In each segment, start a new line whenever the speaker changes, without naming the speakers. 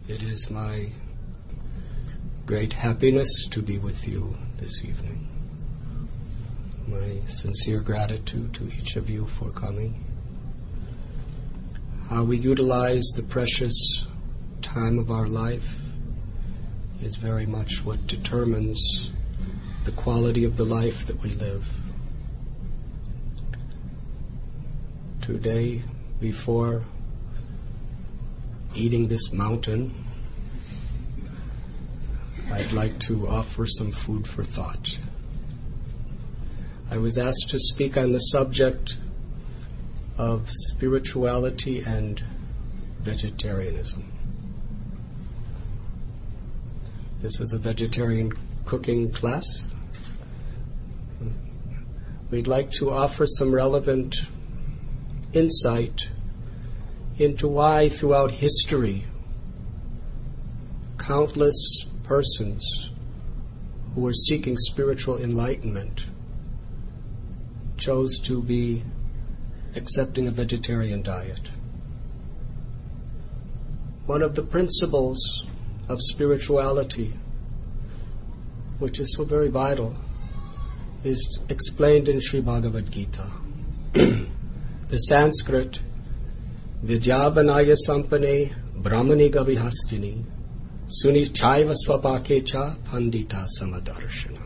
It is my great happiness to be with you this evening. My sincere gratitude to each of you for coming. How we utilize the precious time of our life is very much what determines the quality of the life that we live. Today, before eating this mountain, I'd like to offer some food for thought. I was asked to speak on the subject of spirituality and vegetarianism. This is a vegetarian cooking class. We'd like to offer some relevant insight into why throughout history countless persons who were seeking spiritual enlightenment chose to be accepting a vegetarian diet. One of the principles of spirituality, which is so very vital, is explained in Sri Bhagavad Gita. The Sanskrit, Vidyavanaya Sampane Brahmani Gavihastini Suni Chaiva Swapakecha Pandita Samadarshana.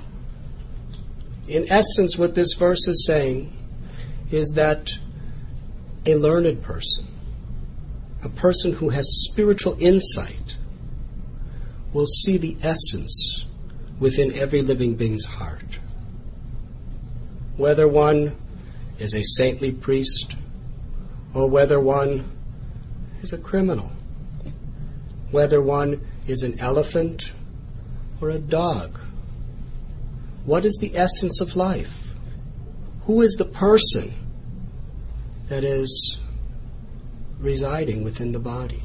In essence, what this verse is saying is that a learned person, a person who has spiritual insight, will see the essence within every living being's heart. Whether one is a saintly priest or whether one is a criminal, whether one is an elephant or a dog. What is the essence of life? Who is the person that is residing within the body?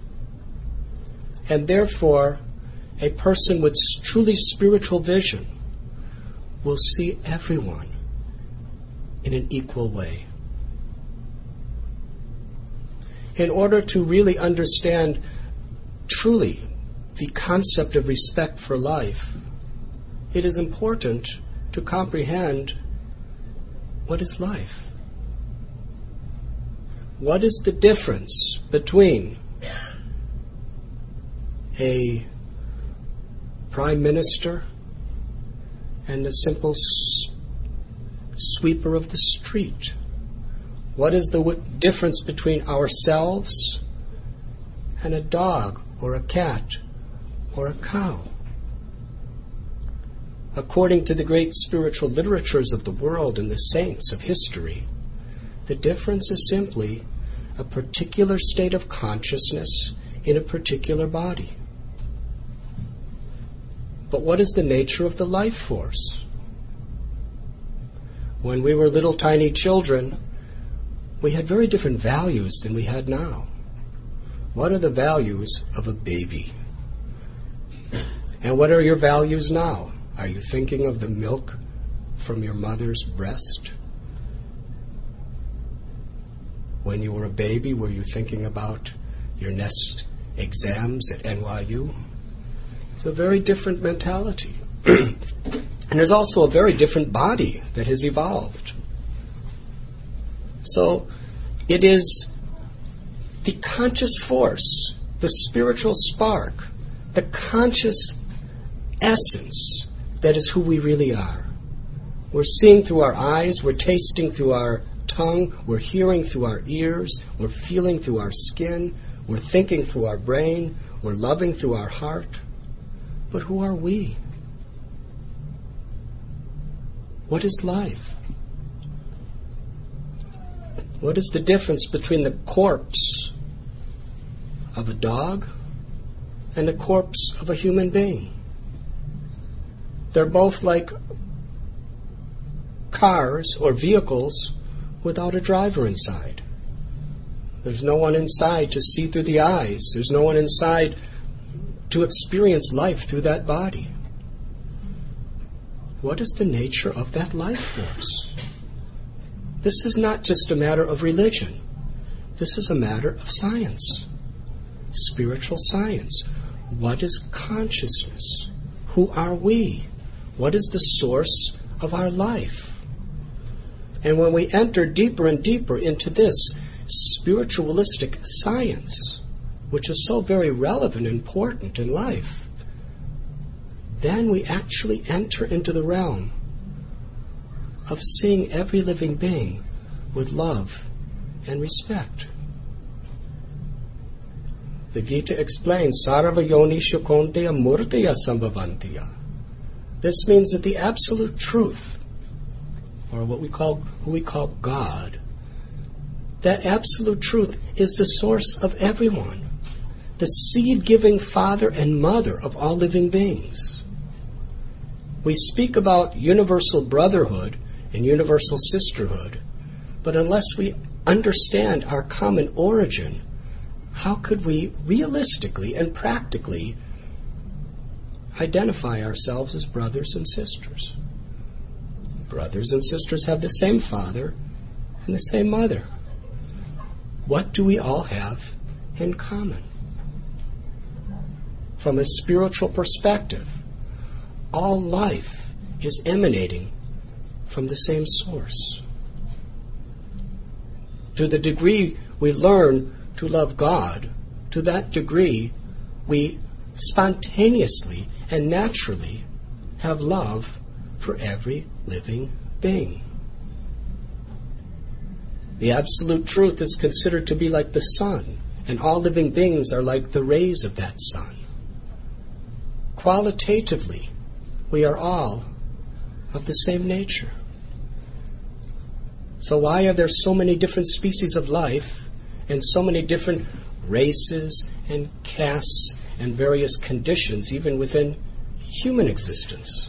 And therefore, a person with truly spiritual vision will see everyone in an equal way. In order to really understand truly the concept of respect for life, it is important to comprehend what is life. What is the difference between a prime minister and a simple sweeper of the street? What is the difference between ourselves and a dog or a cat or a cow? According to the great spiritual literatures of the world and the saints of history, the difference is simply a particular state of consciousness in a particular body. But what is the nature of the life force? When we were little tiny children, we had very different values than we had now. What are the values of a baby? And what are your values now? Are you thinking of the milk from your mother's breast? When you were a baby, were you thinking about your next exams at NYU? It's a very different mentality. And there's also a very different body that has evolved. So it is the conscious force, the spiritual spark, the conscious essence that is who we really are. We're seeing through our eyes, we're tasting through our tongue, we're hearing through our ears, we're feeling through our skin, we're thinking through our brain, we're loving through our heart. But who are we? What is life? What is the difference between the corpse of a dog and the corpse of a human being? They're both like cars or vehicles without a driver inside. There's no one inside to see through the eyes. There's no one inside to experience life through that body. What is the nature of that life force? This is not just a matter of religion. This is a matter of science. spiritual science. What is consciousness? Who are we? What is the source of our life? And when we enter deeper and deeper into this spiritualistic science, which is so very relevant and important in life, then we actually enter into the realm of seeing every living being with love and respect. The Gita explains, Sarva Yonishu Konteya Murteya Sambhavantiya. This means that the absolute truth, or who we call God, that absolute truth is the source of everyone, the seed-giving father and mother of all living beings. We speak about universal brotherhood and universal sisterhood, but unless we understand our common origin, how could we realistically and practically identify ourselves as brothers and sisters? Brothers and sisters have the same father and the same mother. What do we all have in common? From a spiritual perspective, all life is emanating from the same source. To the degree we learn to love God, to that degree we spontaneously and naturally have love for every living being. The absolute truth is considered to be like the sun, and all living beings are like the rays of that sun. Qualitatively, we are all of the same nature. So why are there so many different species of life and so many different races and castes and various conditions even within human existence?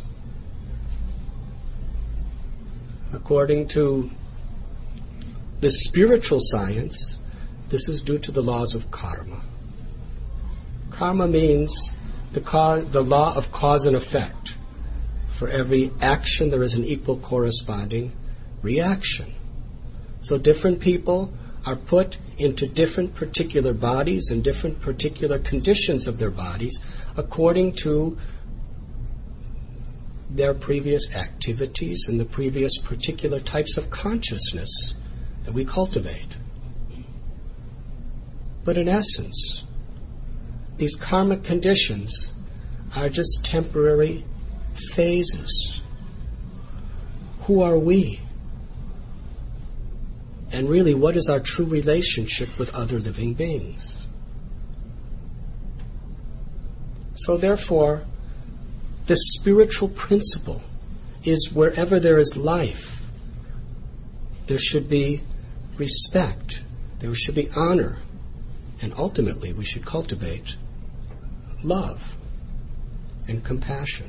According to the spiritual science, this is due to the laws of karma. Karma means the law of cause and effect. For every action, there is an equal corresponding reaction. So different people are put into different particular bodies and different particular conditions of their bodies according to their previous activities and the previous particular types of consciousness that we cultivate. But in essence, these karmic conditions are just temporary phases. Who are we? And really, what is our true relationship with other living beings? So therefore, the spiritual principle is wherever there is life, there should be respect, there should be honor, and ultimately we should cultivate love and compassion.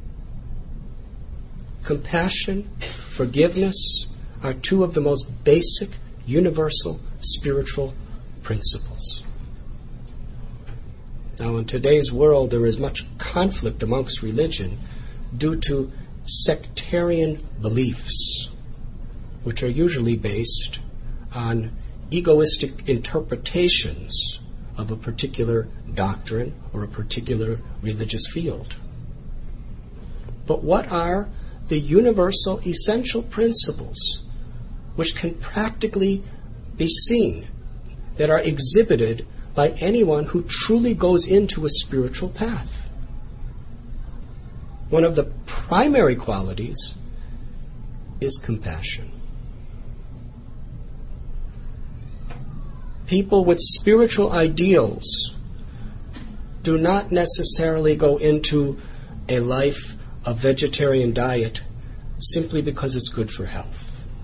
Compassion, forgiveness are two of the most basic, universal spiritual principles. Now, in today's world, there is much conflict amongst religion due to sectarian beliefs, which are usually based on egoistic interpretations of a particular doctrine or a particular religious field. But what are the universal essential principles which can practically be seen, that are exhibited by anyone who truly goes into a spiritual path? One of the primary qualities is compassion. People with spiritual ideals do not necessarily go into a life of vegetarian diet simply because it's good for health.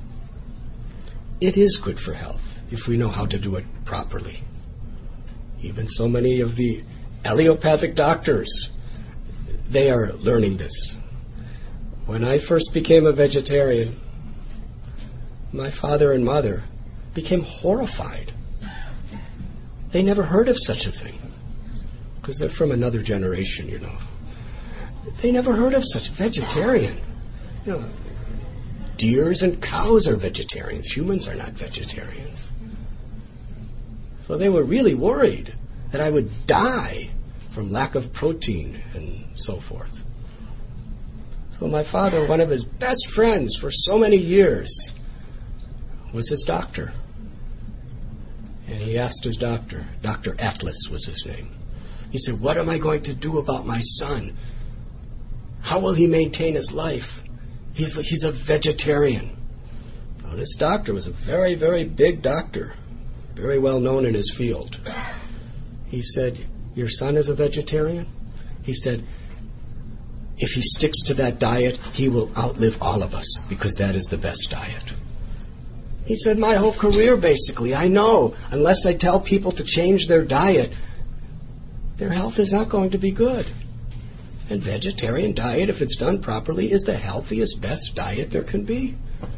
It is good for health if we know how to do it properly. Even so many of the allopathic doctors, they are learning this. When I first became a vegetarian, my father and mother became horrified. They never heard of such a thing, because they're from another generation, you know. They never heard of such vegetarian. You know, deers and cows are vegetarians. Humans are not vegetarians. So they were really worried that I would die from lack of protein and so forth. So my father, one of his best friends for so many years, was his doctor. And he asked his doctor, Dr. Atlas was his name. He said, what am I going to do about my son? How will he maintain his life? He's a vegetarian. Well, this doctor was a very, very big doctor, very well known in his field. He said, your son is a vegetarian? He said, if he sticks to that diet, he will outlive all of us because that is the best diet. He said, my whole career, basically, I know, unless I tell people to change their diet, their health is not going to be good. And vegetarian diet, if it's done properly, is the healthiest, best diet there can be.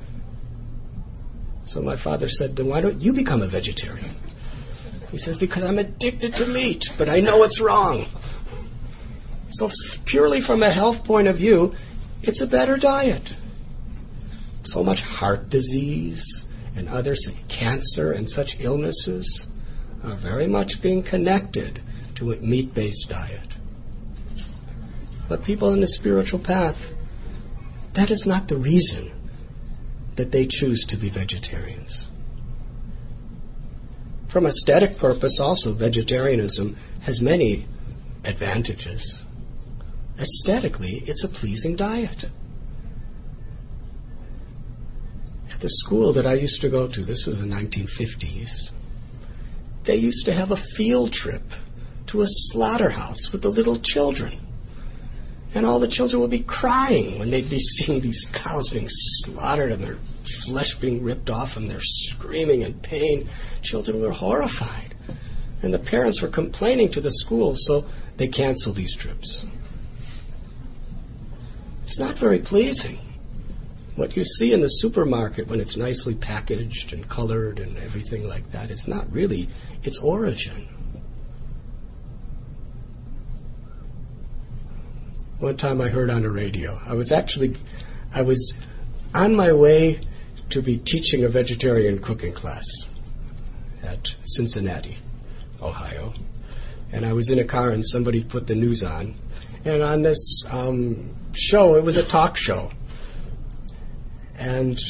So my father said, then why don't you become a vegetarian? He says, because I'm addicted to meat, but I know it's wrong. So purely from a health point of view, it's a better diet. So much heart disease and others, cancer and such illnesses are very much being connected to a meat-based diet. But people in the spiritual path, that is not the reason that they choose to be vegetarians. From aesthetic purpose also, vegetarianism has many advantages. Aesthetically, it's a pleasing diet. At the school that I used to go to, this was the 1950s, they used to have a field trip to a slaughterhouse with the little children. And all the children would be crying when they'd be seeing these cows being slaughtered and their flesh being ripped off and they're screaming in pain. Children were horrified. And the parents were complaining to the school, so they canceled these trips. It's not very pleasing. What you see in the supermarket when it's nicely packaged and colored and everything like that, it's not really its origin. One time I heard on the radio, I was on my way to be teaching a vegetarian cooking class at Cincinnati, Ohio. And I was in a car and somebody put the news on. And on this show, it was a talk show. And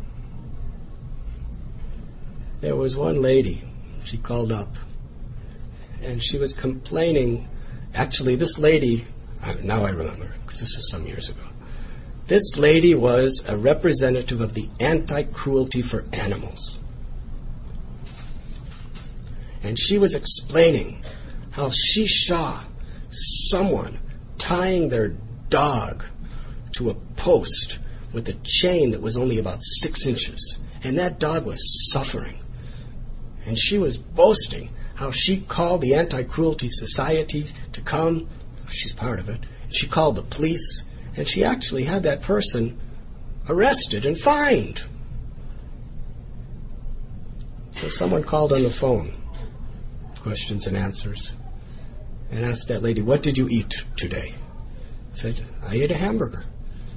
there was one lady, she called up, and she was complaining. Actually, this lady, now I remember, because this was some years ago. This lady was a representative of the anti-cruelty for animals. And she was explaining how she saw someone tying their dog to a post with a chain that was only about 6 inches. And that dog was suffering. And she was boasting how she called the Anti-Cruelty Society to come. She's part of it. She called the police, and she actually had that person arrested and fined. So someone called on the phone, questions and answers, and asked that lady, what did you eat today? Said, I ate a hamburger.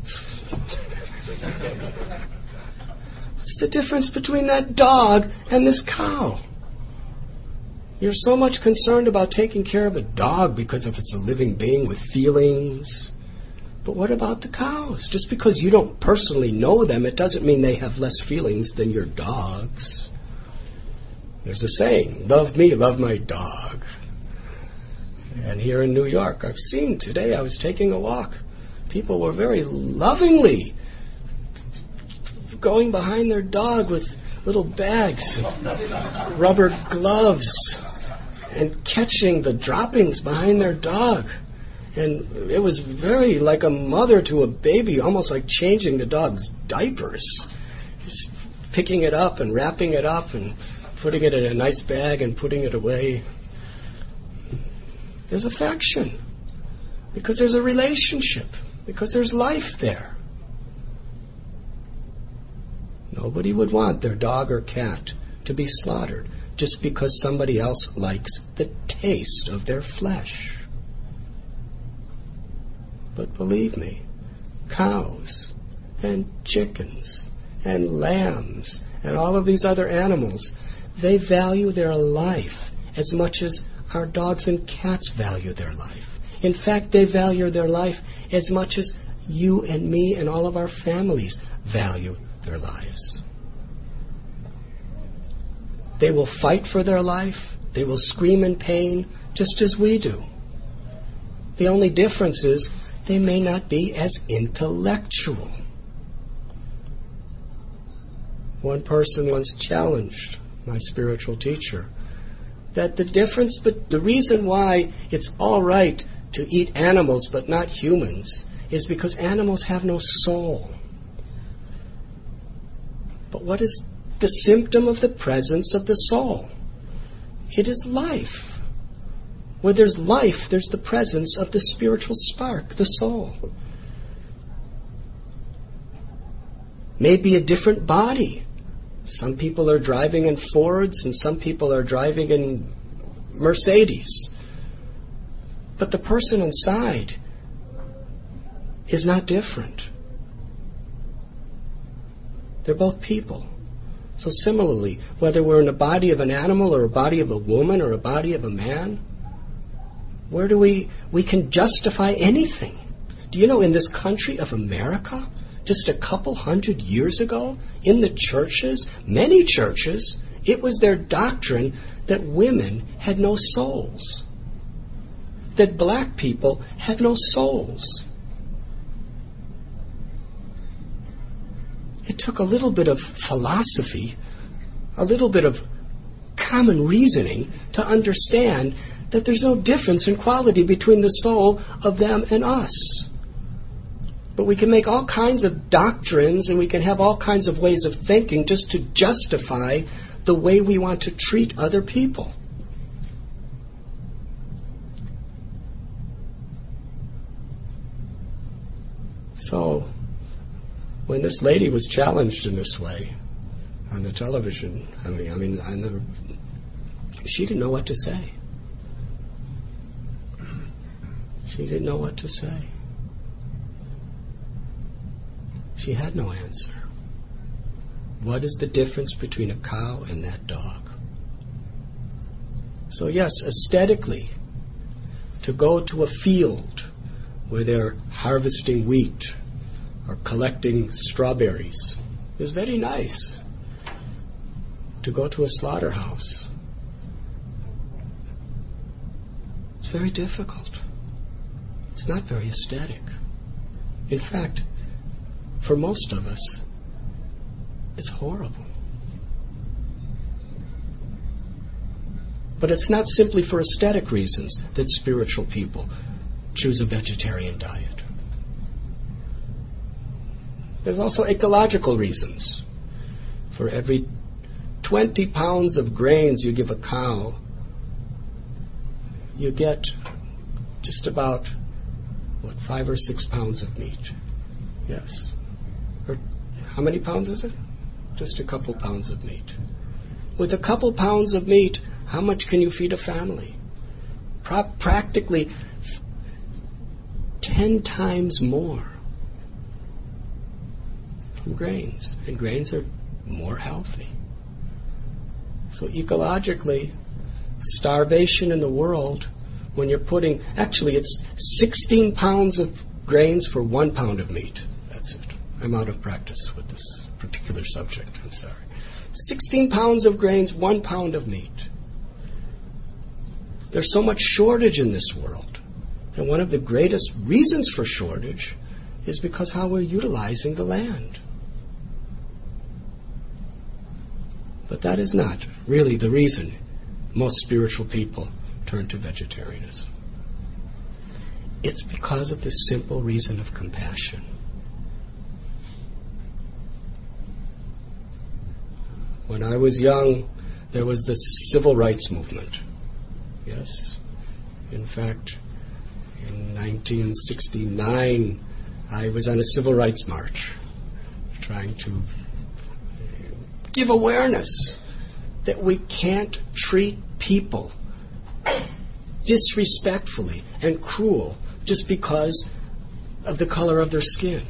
What's the difference between that dog and this cow? You're so much concerned about taking care of a dog because if it's a living being with feelings. But what about the cows? Just because you don't personally know them, it doesn't mean they have less feelings than your dogs. There's a saying, love me, love my dog. And here in New York, I've seen today, I was taking a walk. People were very lovingly going behind their dog with little bags, rubber gloves, and catching the droppings behind their dog. And it was very like a mother to a baby, almost like changing the dog's diapers. Just picking it up and wrapping it up and putting it in a nice bag and putting it away. There's affection because there's a relationship, because there's life there. Nobody would want their dog or cat to be slaughtered just because somebody else likes the taste of their flesh. But believe me, cows and chickens and lambs and all of these other animals, they value their life as much as our dogs and cats value their life. In fact, they value their life as much as you and me and all of our families value their lives. They will fight for their life. They will scream in pain just as we do. The only difference is they may not be as intellectual. One person once challenged my spiritual teacher that the reason why it's all right to eat animals but not humans is because animals have no soul. But what is the symptom of the presence of the soul? It is life. Where there's life, there's the presence of the spiritual spark, the soul. Maybe a different body. Some people are driving in Fords and some people are driving in Mercedes. But the person inside is not different. They're both people. So similarly, whether we're in the body of an animal or a body of a woman or a body of a man, where do we can justify anything? Do you know in this country of America, just a couple hundred years ago, in the churches, many churches, it was their doctrine that women had no souls. That black people had no souls. It took a little bit of philosophy, a little bit of common reasoning to understand that there's no difference in quality between the soul of them and us. But we can make all kinds of doctrines and we can have all kinds of ways of thinking just to justify the way we want to treat other people. So, when this lady was challenged in this way on the television, she didn't know what to say. She didn't know what to say. She had no answer. What is the difference between a cow and that dog? So yes, aesthetically, to go to a field where they're harvesting wheat or collecting strawberries is very nice. To go to a slaughterhouse, it's very difficult. It's not very aesthetic. In fact, for most of us, it's horrible. But it's not simply for aesthetic reasons that spiritual people choose a vegetarian diet. There's also ecological reasons. For every 20 pounds of grains you give a cow, you get just about, 5 or 6 pounds of meat. Yes. Or how many pounds is it? Just a couple pounds of meat. With a couple pounds of meat, how much can you feed a family? Practically 10 times more from grains. And grains are more healthy. So ecologically, starvation in the world, when you're putting, actually it's 16 pounds of grains for 1 pound of meat. That's it. I'm out of practice with this particular subject. I'm sorry. 16 pounds of grains, 1 pound of meat. There's so much shortage in this world. And one of the greatest reasons for shortage is because how we're utilizing the land. But that is not really the reason most spiritual people turn to vegetarianism. It's because of the simple reason of compassion. When I was young, there was the civil rights movement. Yes. In fact, in 1969, I was on a civil rights march trying to give awareness that we can't treat people disrespectfully and cruel just because of the color of their skin.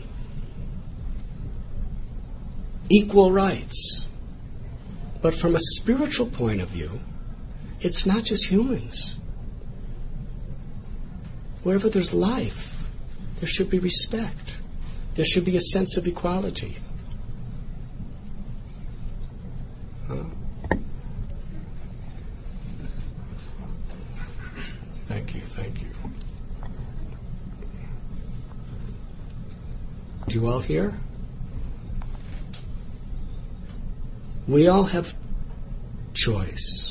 Equal rights. But from a spiritual point of view, it's not just humans. Wherever there's life, there should be respect. There should be a sense of equality. Thank you. Do you all hear? We all have choice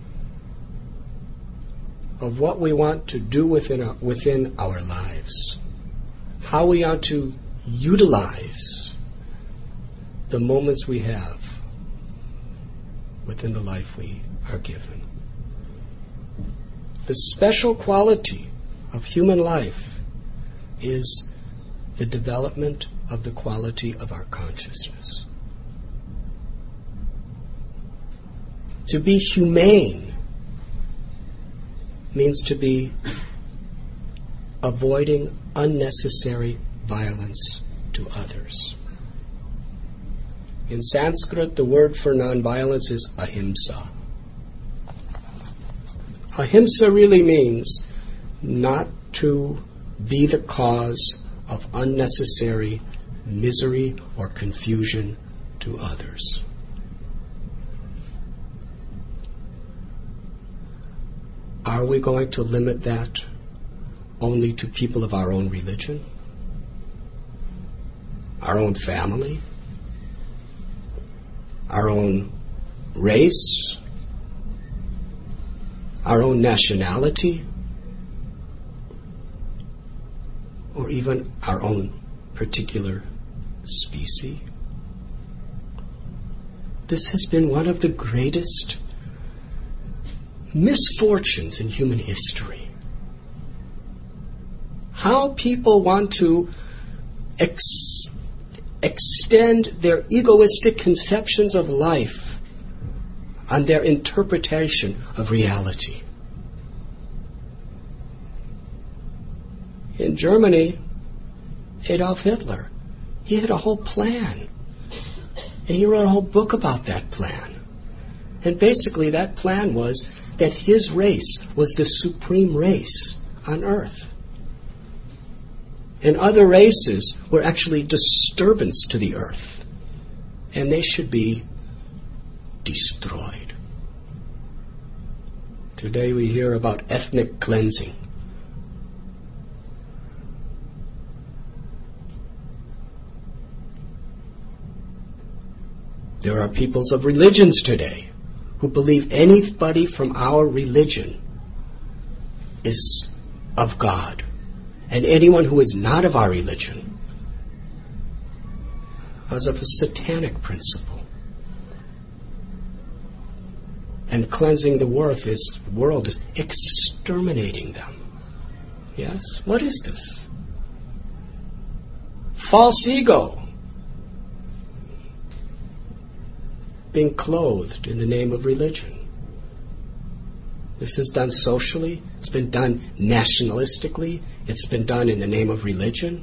of what we want to do within our lives, how we ought to utilize the moments we have within the life we are given. The special quality of human life is the development of the quality of our consciousness. To be humane means to be avoiding unnecessary violence to others. In Sanskrit, the word for nonviolence is ahimsa. Ahimsa really means not to be the cause of unnecessary misery or confusion to others. Are we going to limit that only to people of our own religion, our own family, our own race, our own nationality, or even our own particular species? This has been one of the greatest misfortunes in human history. How people want to extend their egoistic conceptions of life on their interpretation of reality. In Germany, Adolf Hitler, he had a whole plan. And he wrote a whole book about that plan. And basically that plan was that his race was the supreme race on earth. And other races were actually disturbance to the earth. And they should be destroyed. Today we hear about ethnic cleansing. There are peoples of religions today who believe anybody from our religion is of God, and anyone who is not of our religion is of a satanic principle. And cleansing the world is exterminating them. Yes? What is this? False ego. Being clothed in the name of religion. This is done socially. It's been done nationalistically. It's been done in the name of religion.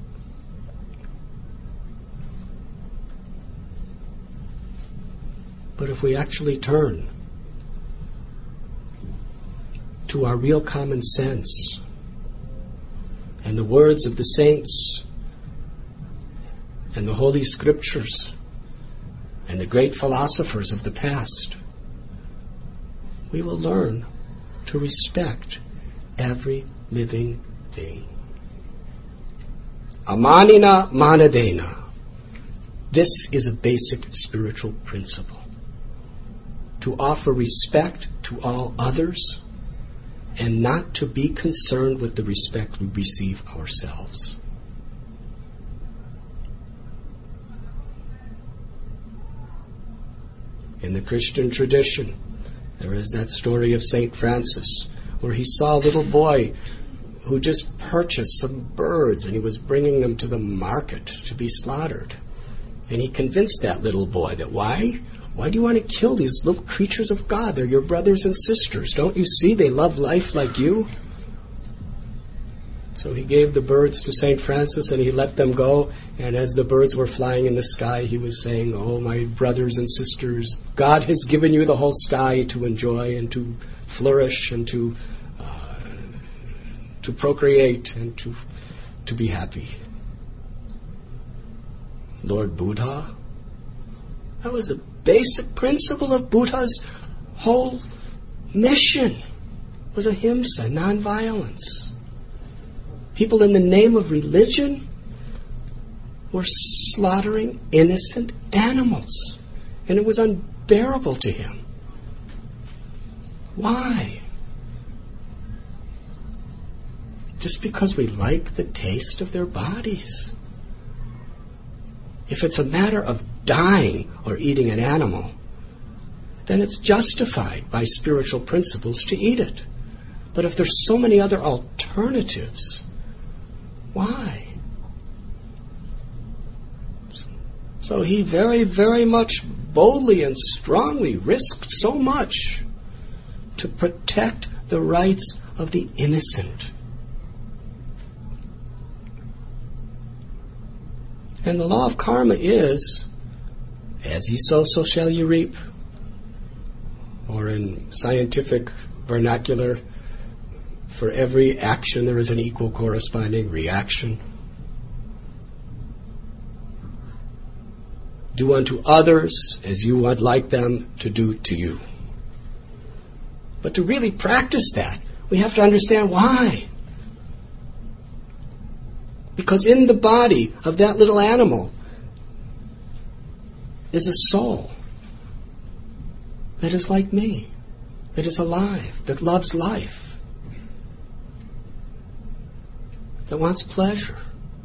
But if we actually turn to our real common sense and the words of the saints and the Holy Scriptures and the great philosophers of the past, we will learn to respect every living thing. Amanina manadena. This is a basic spiritual principle. To offer respect to all others and not to be concerned with the respect we receive ourselves. In the Christian tradition, there is that story of St. Francis, where he saw a little boy who just purchased some birds and he was bringing them to the market to be slaughtered. And he convinced that little boy that why do you want to kill these little creatures of God? They're your brothers and sisters. Don't you see they love life like you? So he gave the birds to St. Francis and he let them go. And as the birds were flying in the sky, he was saying, "Oh, my brothers and sisters, God has given you the whole sky to enjoy and to flourish and to to procreate and to be happy. Lord Buddha, that was the basic principle of Buddha's whole mission, was ahimsa, nonviolence. People in the name of religion were slaughtering innocent animals, and it was unbearable to him. Why? Just because we like the taste of their bodies. If it's a matter of dying or eating an animal, then it's justified by spiritual principles to eat it. But if there's so many other alternatives, why? So he very, very much boldly and strongly risked so much to protect the rights of the innocent. And the law of karma is, as ye sow, so shall you reap. Or in scientific vernacular, for every action there is an equal corresponding reaction. Do unto others as you would like them to do to you. But to really practice that, we have to understand why. Because in the body of that little animal is a soul that is like me, that is alive, that loves life, that wants pleasure.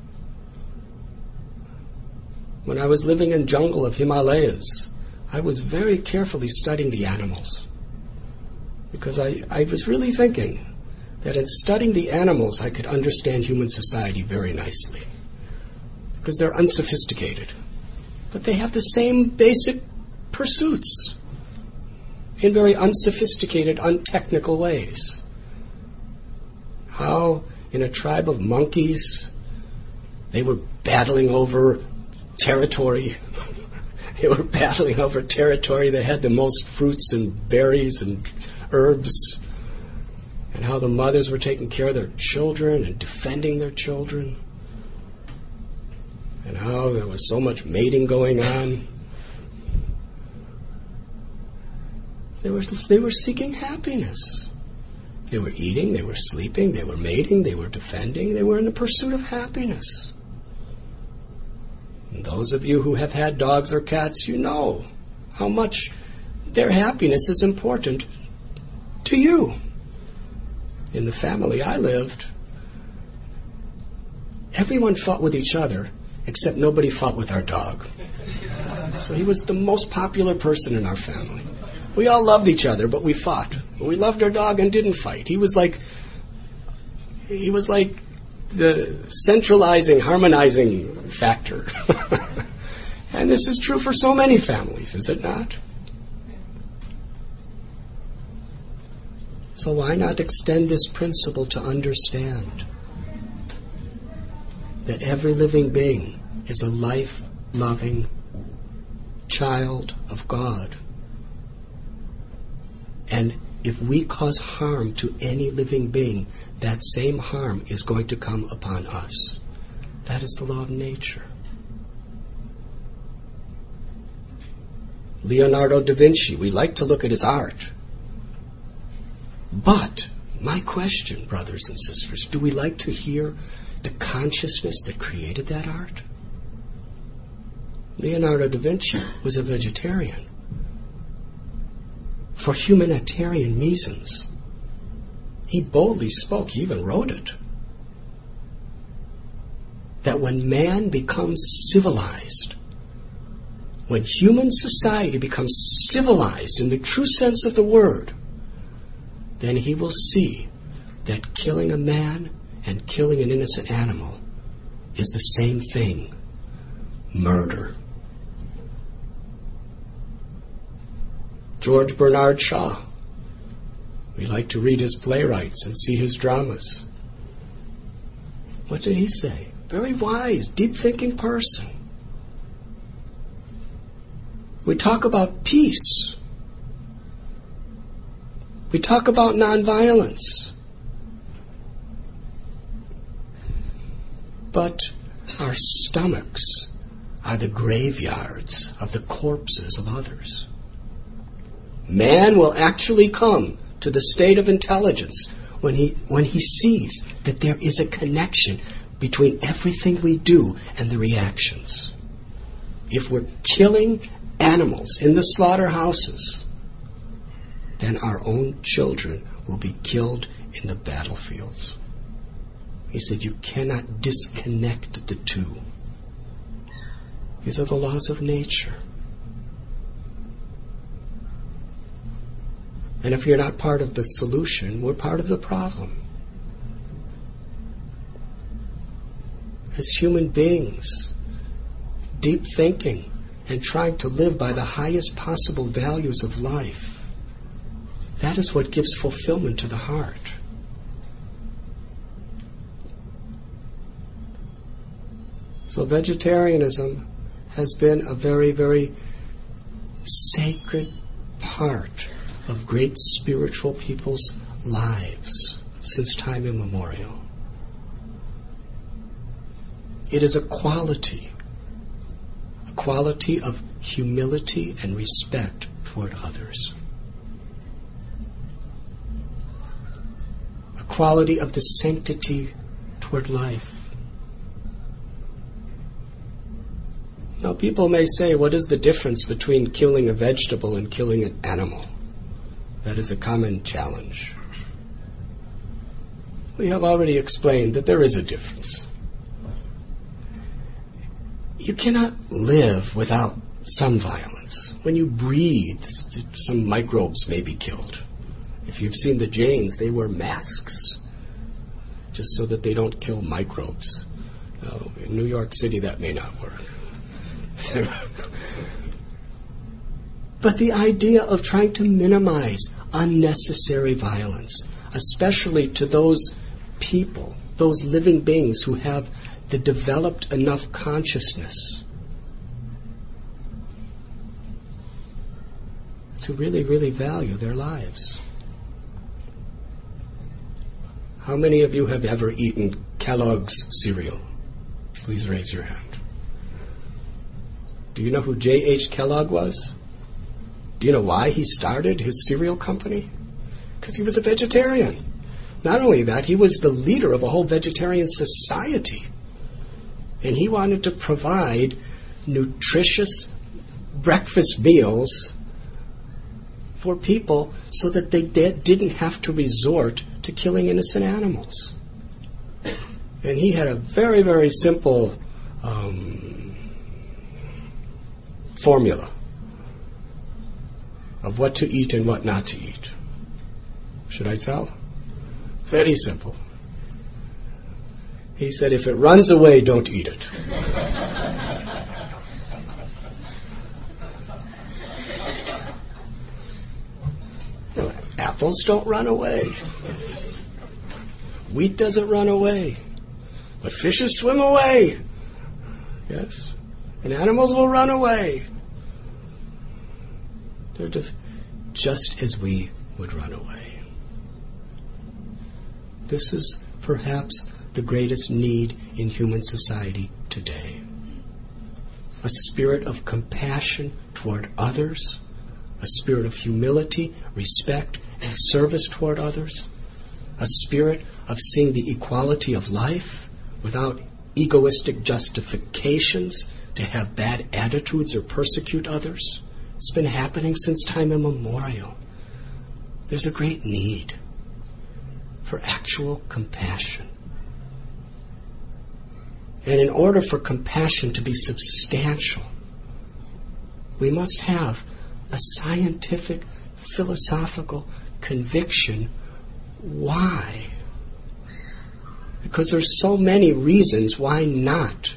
When I was living in jungle of Himalayas, I was very carefully studying the animals. Because I was really thinking that in studying the animals, I could understand human society very nicely. Because they're unsophisticated. But they have the same basic pursuits in very unsophisticated, untechnical ways. How in a tribe of monkeys, they were battling over territory. They were battling over territory that had the most fruits and berries and herbs, and how the mothers were taking care of their children and defending their children, and how there was so much mating going on. They were seeking happiness. They were eating, they were sleeping, they were mating, they were defending, they were in the pursuit of happiness. And those of you who have had dogs or cats, you know how much their happiness is important to you. In the family I lived, everyone fought with each other, except nobody fought with our dog. So he was the most popular person in our family. We all loved each other, but we fought. We loved our dog and didn't fight. He was like the centralizing, harmonizing factor. And this is true for so many families, is it not? So why not extend this principle to understand that every living being is a life-loving child of God? And if we cause harm to any living being, that same harm is going to come upon us. That is the law of nature. Leonardo da Vinci, we like to look at his art. But my question, brothers and sisters, do we like to hear the consciousness that created that art? Leonardo da Vinci was a vegetarian. For humanitarian reasons. He boldly spoke, he even wrote it, that when man becomes civilized, when human society becomes civilized in the true sense of the word, then he will see that killing a man and killing an innocent animal is the same thing, murder. George Bernard Shaw. We like to read his playwrights and see his dramas. What did he say? Very wise, deep-thinking person. We talk about peace. We talk about nonviolence. But our stomachs are the graveyards of the corpses of others. Man will actually come to the state of intelligence when he sees that there is a connection between everything we do and the reactions. If we're killing animals in the slaughterhouses, then our own children will be killed in the battlefields. He said you cannot disconnect the two. These are the laws of nature. And if you're not part of the solution, we're part of the problem. As human beings, deep thinking and trying to live by the highest possible values of life, that is what gives fulfillment to the heart. So vegetarianism has been a very, very sacred part of great spiritual people's lives since time immemorial. It is a quality of humility and respect toward others. A quality of the sanctity toward life. Now people may say, what is the difference between killing a vegetable and killing an animal? That is a common challenge. We have already explained that there is a difference. You cannot live without some violence. When you breathe, some microbes may be killed. If you've seen the Jains, they wear masks just so that they don't kill microbes. In New York City, that may not work. But the idea of trying to minimize unnecessary violence, especially to those people, those living beings who have the developed enough consciousness to really, really value their lives. How many of you have ever eaten Kellogg's cereal? Please raise your hand. Do you know who J.H. Kellogg was? Do you know why he started his cereal company? Because he was a vegetarian. Not only that, he was the leader of a whole vegetarian society. And he wanted to provide nutritious breakfast meals for people so that they didn't have to resort to killing innocent animals. And he had a very, very simple formula of what to eat and what not to eat. Should I tell? Very simple. He said, if it runs away, don't eat it. No, apples don't run away. Wheat doesn't run away. But fishes swim away. Yes. And animals will run away. They're just as we would run away. This is perhaps the greatest need in human society today. A spirit of compassion toward others, a spirit of humility, respect, and service toward others, a spirit of seeing the equality of life without egoistic justifications to have bad attitudes or persecute others. It's been happening since time immemorial. There's a great need for actual compassion. And in order for compassion to be substantial, we must have a scientific, philosophical conviction. Why? Because there's so many reasons why not.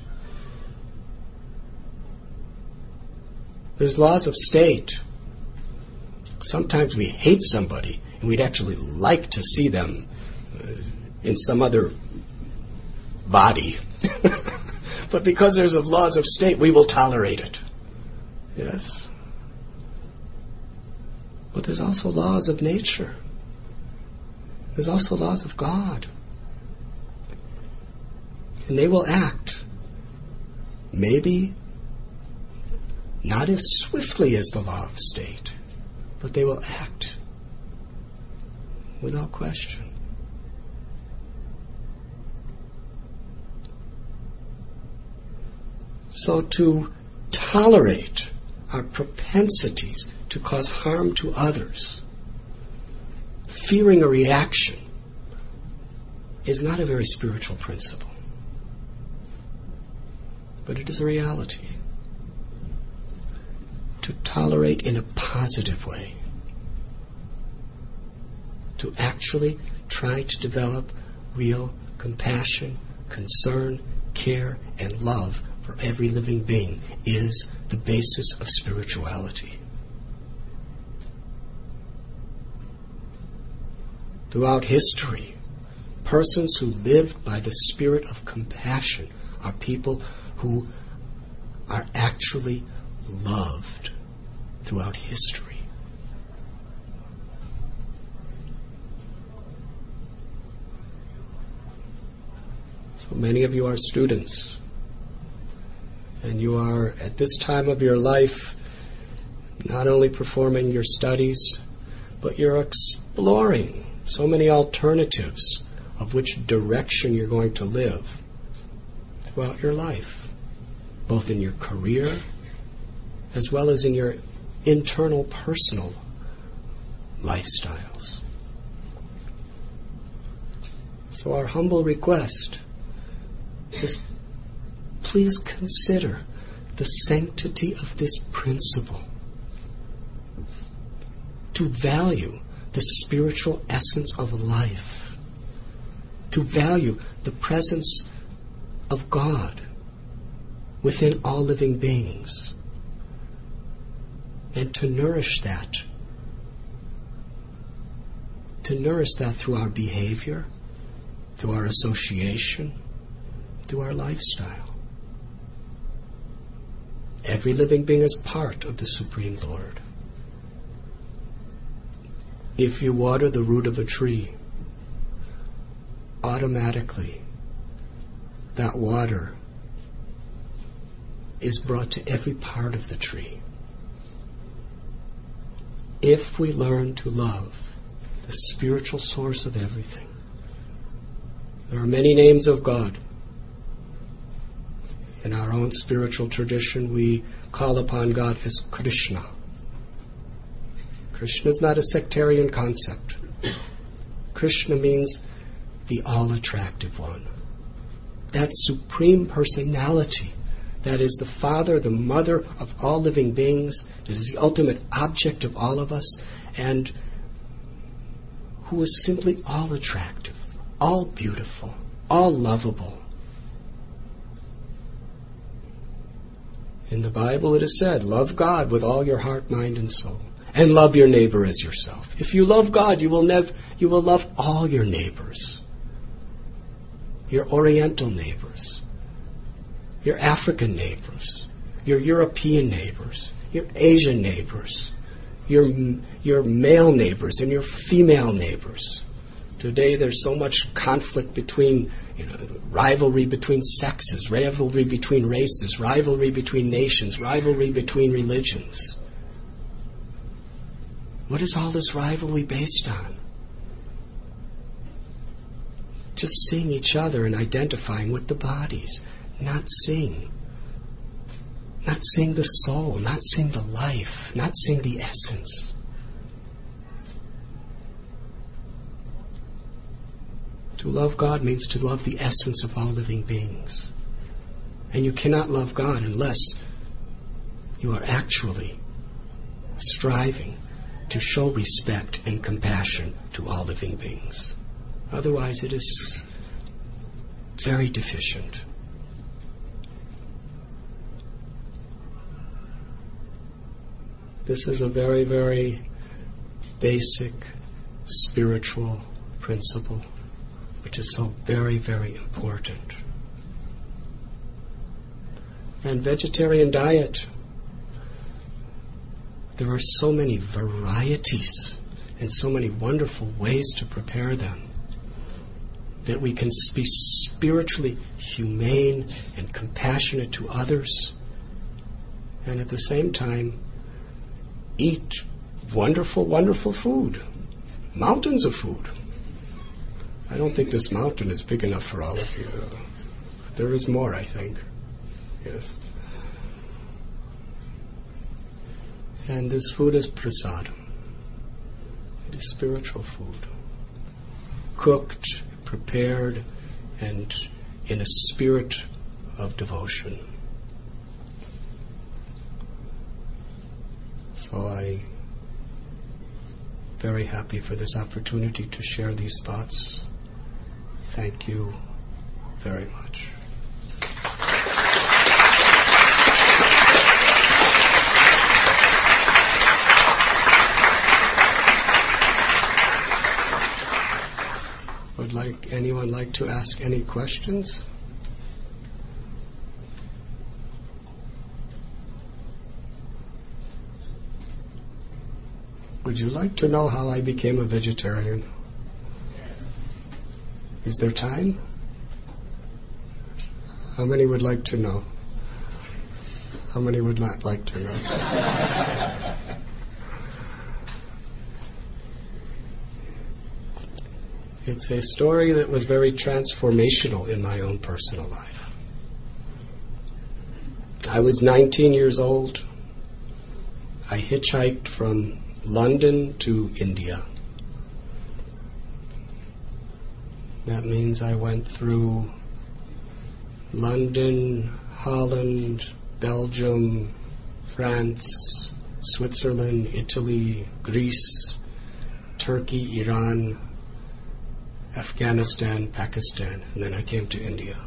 There's laws of state. Sometimes we hate somebody and we'd actually like to see them in some other body. But because there's laws of state, we will tolerate it. Yes. But there's also laws of nature. There's also laws of God. And they will act, maybe not as swiftly as the law of state, but they will act without question. So to tolerate our propensities to cause harm to others, fearing a reaction, is not a very spiritual principle. But it is a reality. To tolerate in a positive way. To actually try to develop real compassion, concern, care, and love for every living being is the basis of spirituality. Throughout history, persons who lived by the spirit of compassion are people who are actually loved throughout history. So many of you are students, and you are at this time of your life not only performing your studies, but you're exploring so many alternatives of which direction you're going to live throughout your life, both in your career as well as in your internal personal lifestyles. So our humble request is, please consider the sanctity of this principle, to value the spiritual essence of life, to value the presence of God within all living beings, and to nourish that through our behavior, through our association, through our lifestyle. Every living being is part of the Supreme Lord. If you water the root of a tree, automatically that water is brought to every part of the tree. If we learn to love the spiritual source of everything, there are many names of God. In our own spiritual tradition, we call upon God as Krishna. Krishna is not a sectarian concept. Krishna means the all-attractive one. That supreme personality that is the father, the mother of all living beings, that is the ultimate object of all of us, and who is simply all attractive, all beautiful, all lovable. In the Bible it is said, love God with all your heart, mind, and soul, and love your neighbor as yourself. If you love God, you will love all your neighbors, your Oriental neighbors, your African neighbors, your European neighbors, your Asian neighbors, your male neighbors and your female neighbors. Today there's so much conflict between, rivalry between sexes, rivalry between races, rivalry between nations, rivalry between religions. What is all this rivalry based on? Just seeing each other and identifying with the bodies, not seeing the soul, not seeing the life, not seeing the essence. To love God means to love the essence of all living beings. And you cannot love God unless you are actually striving to show respect and compassion to all living beings. Otherwise, it is very deficient. This is a very, very basic spiritual principle, which is so very, very important. And vegetarian diet, there are so many varieties and so many wonderful ways to prepare them. that we can be spiritually humane and compassionate to others, and at the same time eat wonderful, wonderful food. Mountains of food. I don't think this mountain is big enough for all of you. There is more, I think. Yes. And this food is prasadam. It is spiritual food. Cooked, prepared, and in a spirit of devotion. So I'm very happy for this opportunity to share these thoughts. Thank you very much. Would anyone like to ask any questions? Would you like to know how I became a vegetarian? Is there time? How many would like to know? How many would not like to know? It's a story that was very transformational in my own personal life. I was 19 years old. I hitchhiked from London to India. That means I went through London, Holland, Belgium, France, Switzerland, Italy, Greece, Turkey, Iran, Afghanistan, Pakistan, and then I came to India.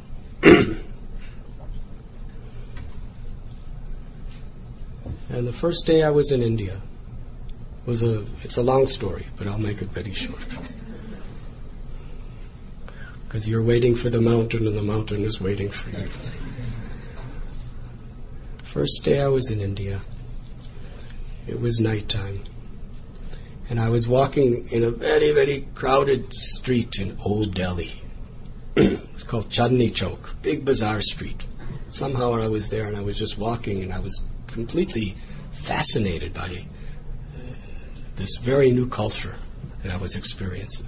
And the first day I was in India it's a long story, but I'll make it very short. Because you're waiting for the mountain and the mountain is waiting for you. First day I was in India, it was nighttime. And I was walking in a very, very crowded street in Old Delhi. It's called Chandni Chowk, big bazaar street. Somehow I was there and I was just walking and I was completely fascinated by this very new culture that I was experiencing.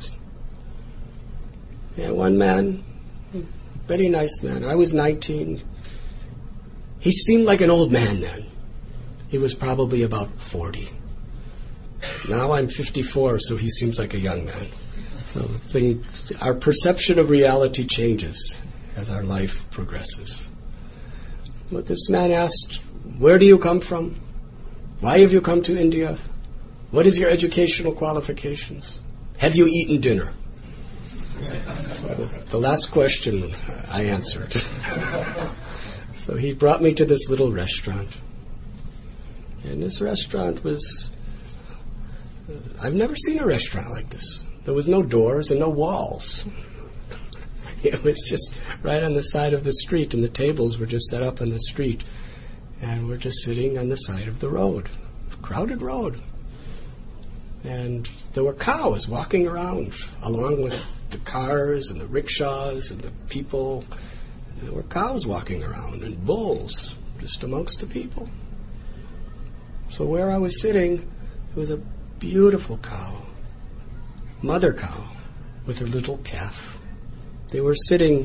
And one man, very nice man, I was 19. He seemed like an old man then. He was probably about 40. Now I'm 54, so he seems like a young man. So our perception of reality changes as our life progresses. But this man asked, "Where do you come from? Why have you come to India? What is your educational qualifications? Have you eaten dinner?" So the last question I answered. So he brought me to this little restaurant. And this restaurant was... I've never seen a restaurant like this. There was no doors and no walls. It was just right on the side of the street, and the tables were just set up on the street. And we're just sitting on the side of the road, crowded road. And there were cows walking around, along with the cars and the rickshaws and the people. There were cows walking around, and bulls, just amongst the people. So where I was sitting, there was a beautiful cow, mother cow, with her little calf. They were sitting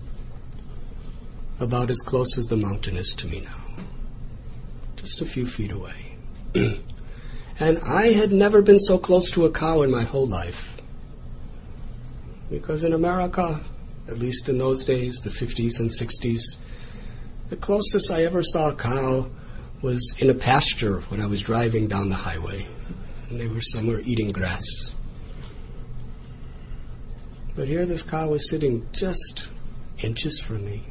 about as close as the mountain is to me now, just a few feet away. And I had never been so close to a cow in my whole life. Because in America, at least in those days, the 50s and 60s, the closest I ever saw a cow was in a pasture when I was driving down the highway. And they were somewhere eating grass. But here this cow was sitting just inches from me.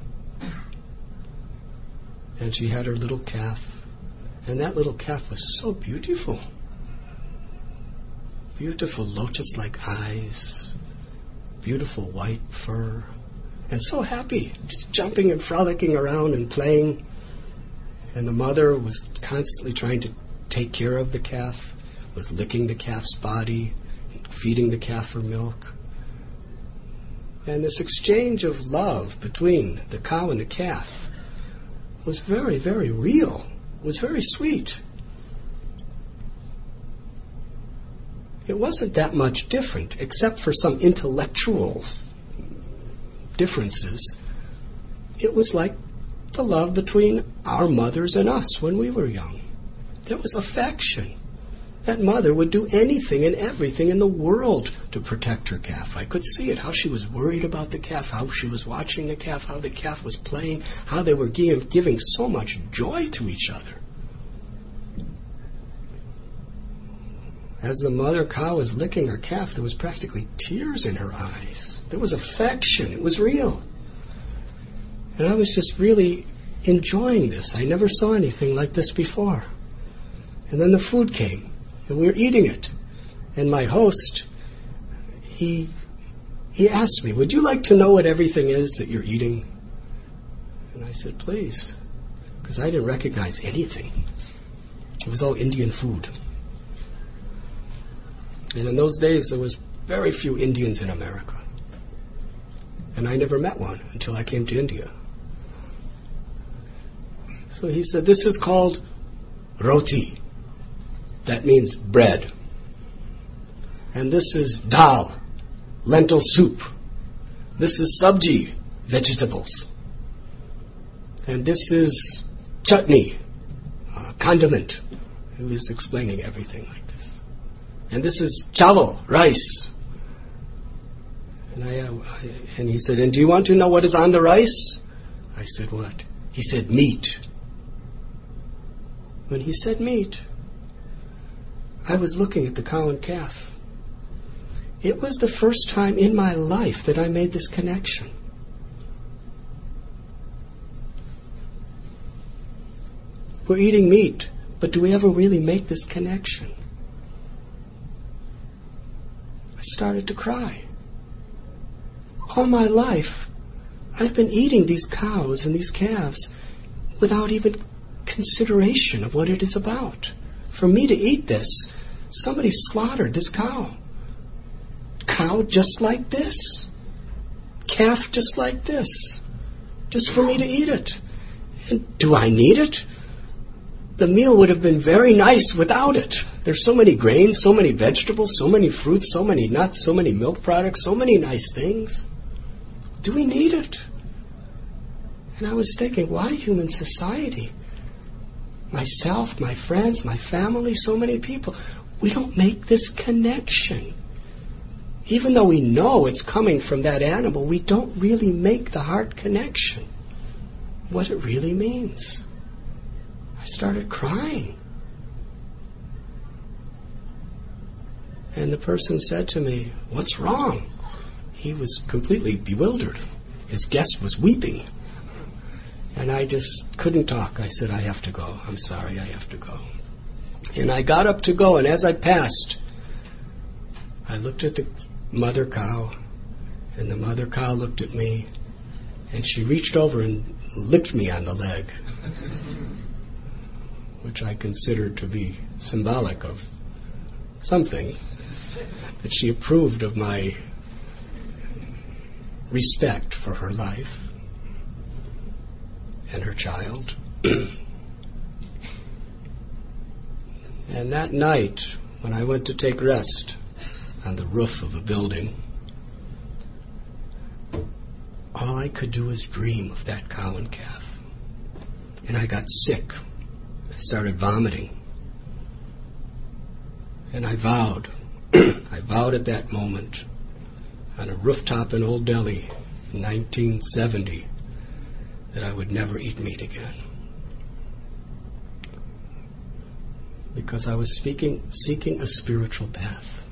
And she had her little calf. And that little calf was so beautiful. Beautiful lotus-like eyes. Beautiful white fur. And so happy, just jumping and frolicking around and playing. And the mother was constantly trying to take care of the calf, was licking the calf's body, feeding the calf her milk. And this exchange of love between the cow and the calf was very, very real. It was very sweet. It wasn't that much different, except for some intellectual differences. It was like the love between our mothers and us when we were young. There was affection. That mother would do anything and everything in the world to protect her calf. I could see it, how she was worried about the calf, how she was watching the calf, how the calf was playing, how they were giving so much joy to each other. As the mother cow was licking her calf, there was practically tears in her eyes. There was affection. It was real. And I was just really enjoying this. I never saw anything like this before. And then the food came. And we were eating it. And my host, he asked me, would you like to know what everything is that you're eating? And I said, please. Because I didn't recognize anything. It was all Indian food. And in those days, there was very few Indians in America. And I never met one until I came to India. So he said, this is called roti. That means bread. And this is dal, lentil soup. This is sabji, vegetables. And this is chutney, condiment. He was explaining everything like this. And this is chawal, rice. And he said, and do you want to know what is on the rice? I said, what? He said, meat. When he said meat, I was looking at the cow and calf. It was the first time in my life that I made this connection. We're eating meat, but do we ever really make this connection? I started to cry. All my life, I've been eating these cows and these calves without even consideration of what it is about. For me to eat this, somebody slaughtered this cow. Cow just like this. Calf just like this. Just for me to eat it. And do I need it? The meal would have been very nice without it. There's so many grains, so many vegetables, so many fruits, so many nuts, so many milk products, so many nice things. Do we need it? And I was thinking, why human society? Myself, my friends, my family, so many people. We don't make this connection. Even though we know it's coming from that animal, we don't really make the heart connection. What it really means. I started crying. And the person said to me, what's wrong? He was completely bewildered. His guest was weeping. And I just couldn't talk. I said, I have to go. I'm sorry, I have to go. And I got up to go, and as I passed, I looked at the mother cow, and the mother cow looked at me, and she reached over and licked me on the leg, which I considered to be symbolic of something, that she approved of my respect for her life and her child. And that night, when I went to take rest on the roof of a building, all I could do was dream of that cow and calf. And I got sick. I started vomiting. And I vowed at that moment on a rooftop in Old Delhi in 1970 that I would never eat meat again. Because I was seeking a spiritual path.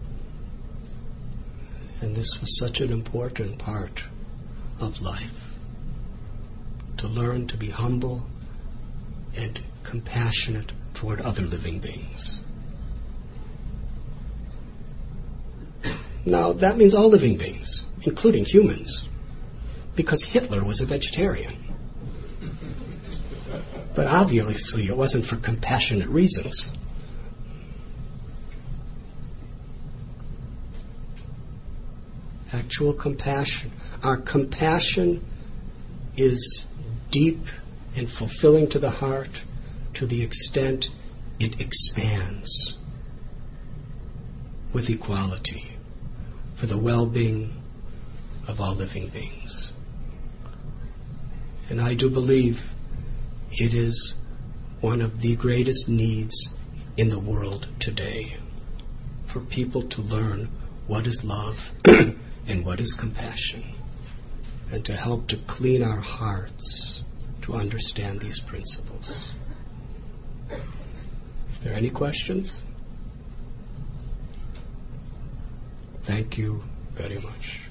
And this was such an important part of life. To learn to be humble and compassionate toward other living beings. Now, that means all living beings, including humans, because Hitler was a vegetarian. But obviously it wasn't for compassionate reasons. Actual compassion. Our compassion is deep and fulfilling to the heart to the extent it expands with equality for the well-being of all living beings. And I do believe it is one of the greatest needs in the world today, for people to learn what is love and what is compassion, and to help to clean our hearts to understand these principles. Is there any questions? Thank you very much.